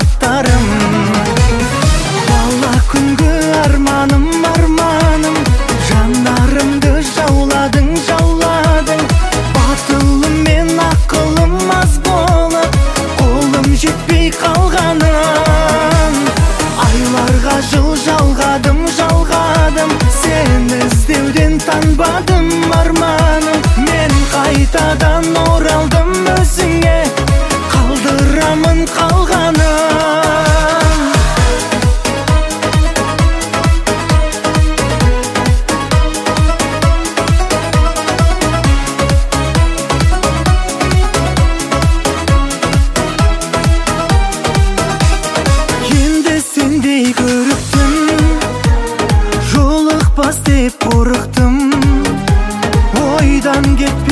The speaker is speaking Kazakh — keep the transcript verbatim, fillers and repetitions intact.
қанаттарым. Бала күнгі арманым, арманым, жанарымды жауладың, жауладың. Батылым мен ақылым аз болып, қолым жетпей қалғаным. Айларға жыл жалғадым, жалғадым, сені іздеуден танбадым арманым. Мен қайтадан оралдым өзіңе, қалдырамын қалғаным. Енді сендей көріктім, жолықпас деп қорықтым. Ойдан кет